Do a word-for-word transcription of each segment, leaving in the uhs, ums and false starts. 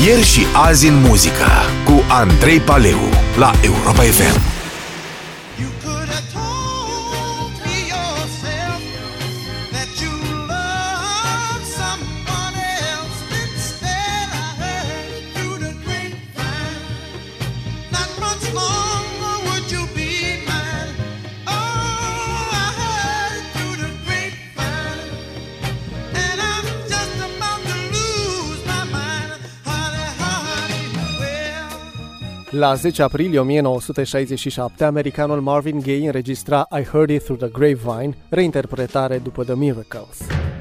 Ieri și azi în muzică cu Andrei Paleu la Europa F M. La zece aprilie o mie nouă sute șaizeci și șapte, americanul Marvin Gaye înregistra I Heard It Through the Grapevine, reinterpretare după The Miracles.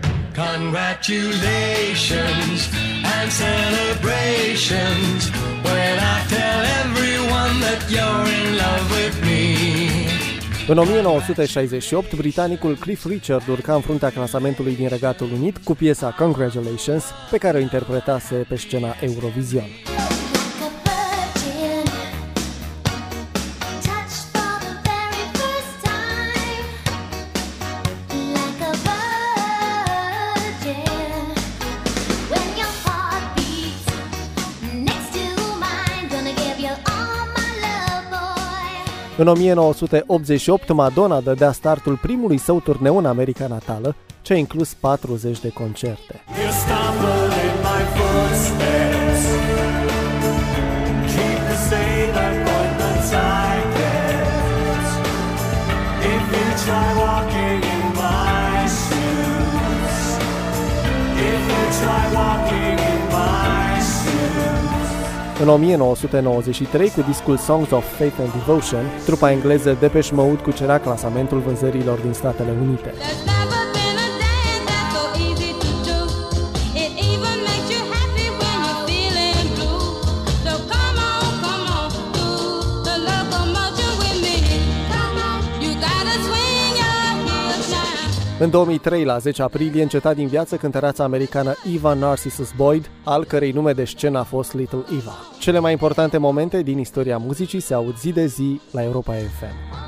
Congratulations and celebrations when I tell everyone that you're in love with me. În o mie nouă sute șaizeci și opt, britanicul Cliff Richard urca în fruntea clasamentului din Regatul Unit cu piesa Congratulations, pe care o interpretase pe scena Eurovision. În o mie nouă sute optzeci și opt, Madonna dădea startul primului său turneu în America natală, ce a inclus patruzeci de concerte. În o mie nouă sute nouăzeci și trei, cu discul Songs of Faith and Devotion, trupa engleză Depeche Mode cucerea clasamentul vânzărilor din Statele Unite. În două mii trei, la zece aprilie, înceta din viață cântăreața americană Eva Narcissus Boyd, al cărei nume de scenă a fost Little Eva. Cele mai importante momente din istoria muzicii se aud zi de zi la Europa F M.